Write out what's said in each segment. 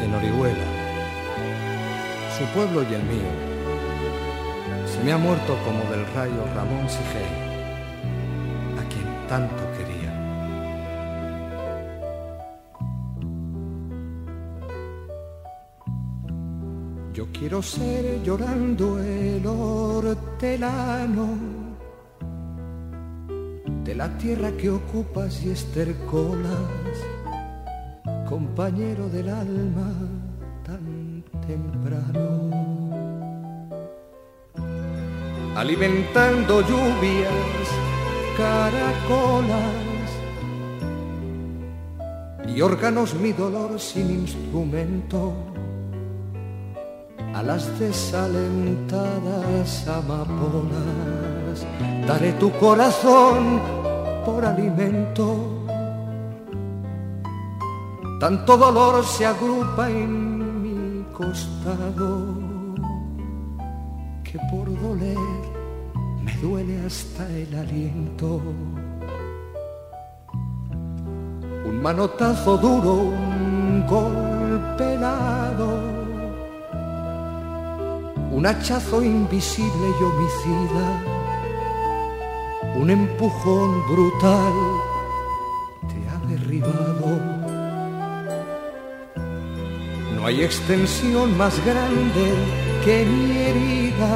en Orihuela, su pueblo y el mío. Se me ha muerto como del rayo Ramón Sigel, a quien tanto quería. Yo quiero ser llorando el hortelano de la tierra que ocupas y estercolas, compañero del alma tan temprano, alimentando lluvias, caracolas y órganos mi dolor sin instrumento, a las desalentadas amapolas daré tu corazón por alimento. Tanto dolor se agrupa en mi costado que por doler me duele hasta el aliento. Un manotazo duro, un golpe helado, un hachazo invisible y homicida, un empujón brutal te ha derribado. No hay extensión más grande que mi herida.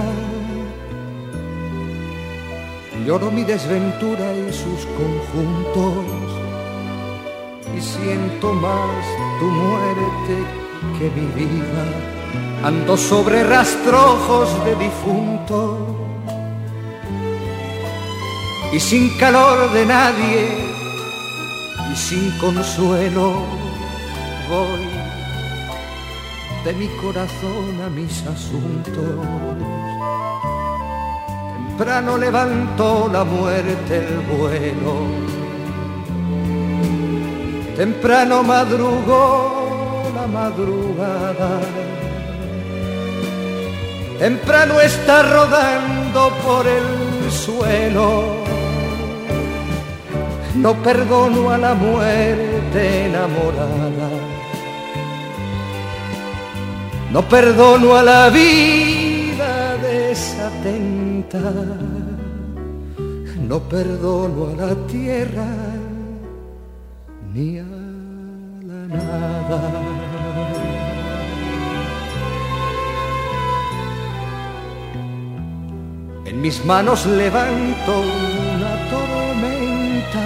Lloro mi desventura y sus conjuntos y siento más tu muerte que mi vida. Ando sobre rastrojos de difunto y sin calor de nadie y sin consuelo voy de mi corazón a mis asuntos. Temprano levantó la muerte el vuelo, temprano madrugó la madrugada, temprano está rodando por el suelo. No perdono a la muerte enamorada, no perdono a la vida desatenta, no perdono a la tierra ni a la nada. En mis manos levanto una tormenta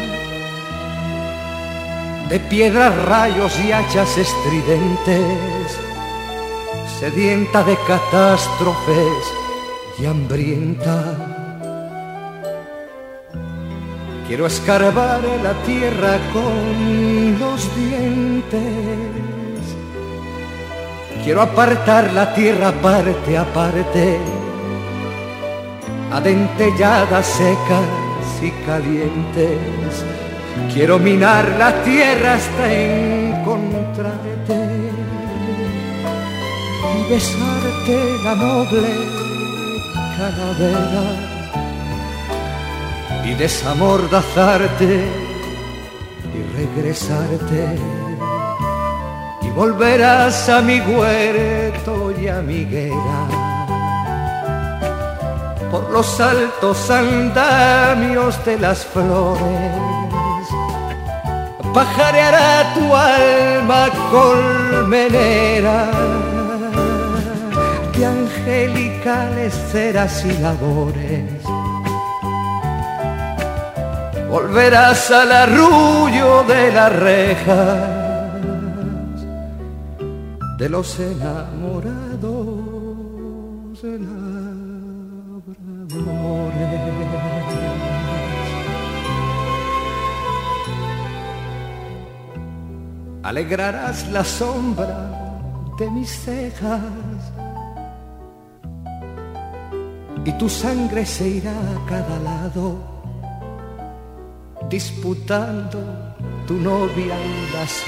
de piedras, rayos y hachas estridentes, sedienta de catástrofes y hambrienta. Quiero escarbar la tierra con los dientes, quiero apartar la tierra parte a parte, adentelladas, secas y calientes. Quiero minar la tierra hasta encontrarte y besarte la noble calavera y desamordazarte y regresarte, y volverás a mi huerto y a mi higuera, por los altos andamios de las flores. Pajareará tu alma colmenera de angelicales ceras y labores. Volverás al arrullo de las rejas de los enamorados labradores. Alegrarás la sombra de mis cejas y tu sangre se irá a cada lado, disputando tu novia y las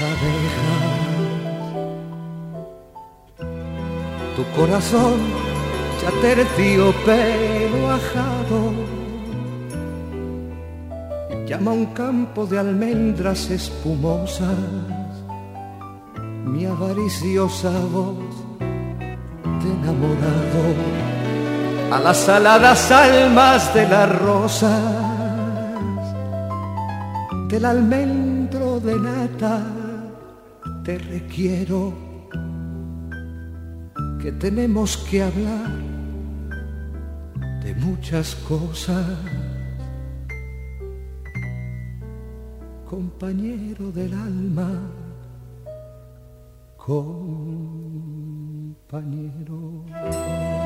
abejas. Tu corazón ya terciopelo ajado llama a un campo de almendras espumosas. mi avariciosa voz de enamorado, a las aladas almas de las rosas, del almendro de nata, te requiero, que tenemos que hablar de muchas cosas, compañero del alma, compañero.